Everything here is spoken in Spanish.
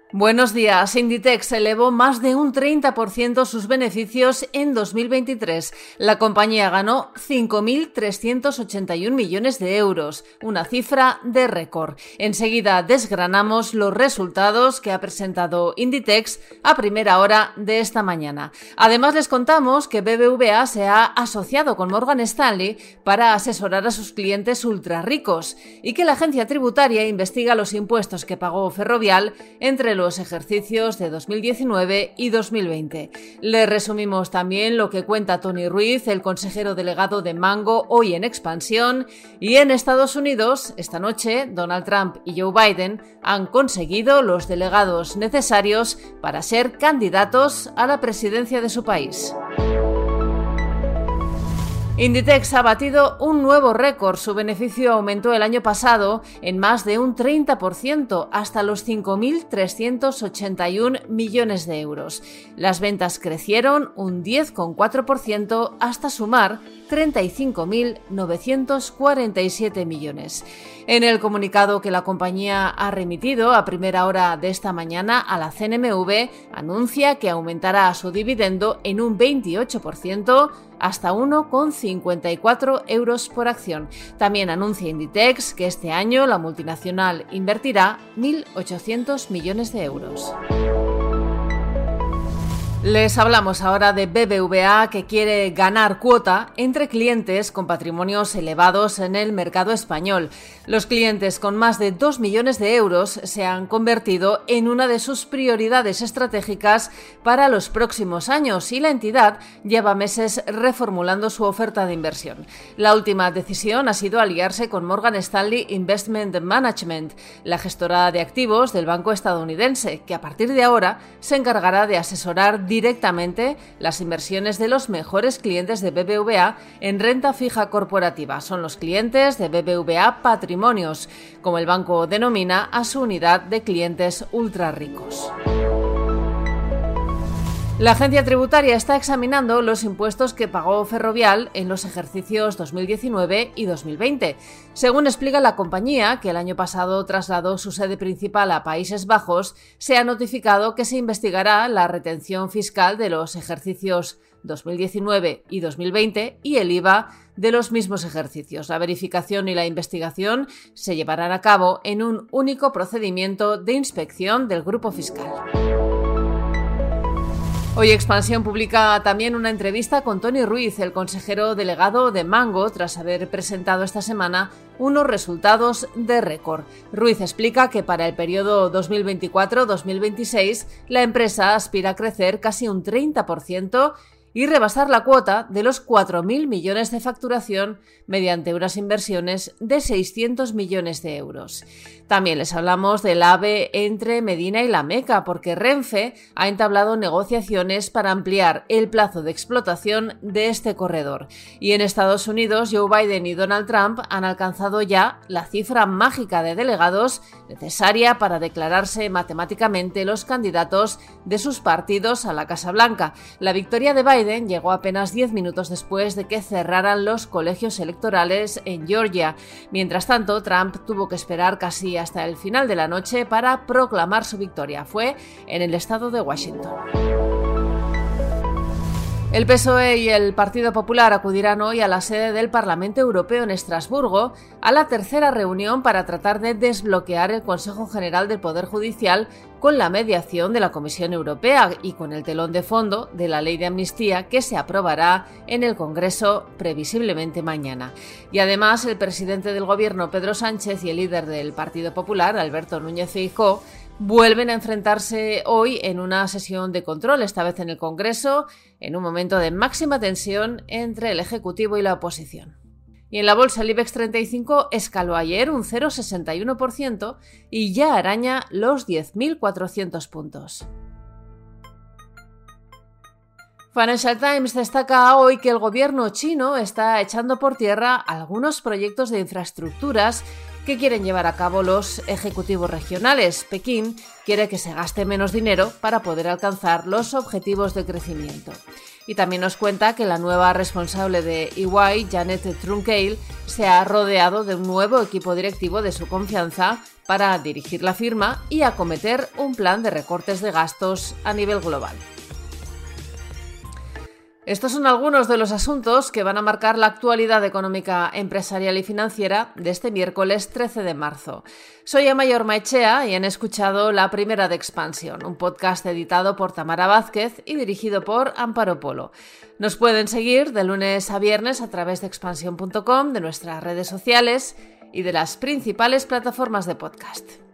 Buenos días. Inditex elevó más de un 30% sus beneficios en 2023. La compañía ganó 5.381 millones de euros, una cifra de récord. Enseguida desgranamos los resultados que ha presentado Inditex a primera hora de esta mañana. Además, les contamos que BBVA se ha asociado con Morgan Stanley para asesorar a sus clientes ultra ricos y que la agencia tributaria investiga los impuestos que pagó Ferrovial entre los ejercicios de 2019 y 2020. Le resumimos también lo que cuenta Tony Ruiz, el consejero delegado de Mango, hoy en expansión. Y en Estados Unidos, esta noche, Donald Trump y Joe Biden han conseguido los delegados necesarios para ser candidatos a la presidencia de su país. Inditex ha batido un nuevo récord. Su beneficio aumentó el año pasado en más de un 30%, hasta los 5.381 millones de euros. Las ventas crecieron un 10,4% hasta sumar 35.947 millones. En el comunicado que la compañía ha remitido a primera hora de esta mañana a la CNMV, anuncia que aumentará su dividendo en un 28%, hasta 1,54 euros por acción. También anuncia Inditex que este año la multinacional invertirá 1.800 millones de euros. Les hablamos ahora de BBVA, que quiere ganar cuota entre clientes con patrimonios elevados en el mercado español. Los clientes con más de 2 millones de euros se han convertido en una de sus prioridades estratégicas para los próximos años y la entidad lleva meses reformulando su oferta de inversión. La última decisión ha sido aliarse con Morgan Stanley Investment Management, la gestora de activos del banco estadounidense, que a partir de ahora se encargará de asesorar directamente las inversiones de los mejores clientes de BBVA en renta fija corporativa. Son los clientes de BBVA Patrimonios, como el banco denomina a su unidad de clientes ultra ricos. La agencia tributaria está examinando los impuestos que pagó Ferrovial en los ejercicios 2019 y 2020. Según explica la compañía, que el año pasado trasladó su sede principal a Países Bajos, se ha notificado que se investigará la retención fiscal de los ejercicios 2019 y 2020 y el IVA de los mismos ejercicios. La verificación y la investigación se llevarán a cabo en un único procedimiento de inspección del grupo fiscal. Hoy Expansión publica también una entrevista con Tony Ruiz, el consejero delegado de Mango, tras haber presentado esta semana unos resultados de récord. Ruiz explica que para el periodo 2024-2026 la empresa aspira a crecer casi un 30% y rebasar la cuota de los 4.000 millones de facturación mediante unas inversiones de 600 millones de euros. También les hablamos del AVE entre Medina y La Meca, porque Renfe ha entablado negociaciones para ampliar el plazo de explotación de este corredor. Y en Estados Unidos, Joe Biden y Donald Trump han alcanzado ya la cifra mágica de delegados necesaria para declararse matemáticamente los candidatos de sus partidos a la Casa Blanca. La victoria de Biden llegó apenas 10 minutos después de que cerraran los colegios electorales en Georgia. Mientras tanto, Trump tuvo que esperar casi hasta el final de la noche para proclamar su victoria. Fue en el estado de Washington. El PSOE y el Partido Popular acudirán hoy a la sede del Parlamento Europeo en Estrasburgo a la tercera reunión para tratar de desbloquear el Consejo General del Poder Judicial con la mediación de la Comisión Europea y con el telón de fondo de la ley de amnistía que se aprobará en el Congreso previsiblemente mañana. Y además el presidente del Gobierno, Pedro Sánchez, y el líder del Partido Popular, Alberto Núñez Feijóo, vuelven a enfrentarse hoy en una sesión de control, esta vez en el Congreso, en un momento de máxima tensión entre el Ejecutivo y la oposición. Y en la bolsa el IBEX 35 escaló ayer un 0,61% y ya araña los 10.400 puntos. Financial Times destaca hoy que el gobierno chino está echando por tierra algunos proyectos de infraestructuras que quieren llevar a cabo los ejecutivos regionales. Pekín quiere que se gaste menos dinero para poder alcanzar los objetivos de crecimiento. Y también nos cuenta que la nueva responsable de EY, Janet Trunkale, se ha rodeado de un nuevo equipo directivo de su confianza para dirigir la firma y acometer un plan de recortes de gastos a nivel global. Estos son algunos de los asuntos que van a marcar la actualidad económica, empresarial y financiera de este miércoles 13 de marzo. Soy Amaia Ormaechea y han escuchado La Primera de Expansión, un podcast editado por Tamara Vázquez y dirigido por Amparo Polo. Nos pueden seguir de lunes a viernes a través de expansión.com, de nuestras redes sociales y de las principales plataformas de podcast.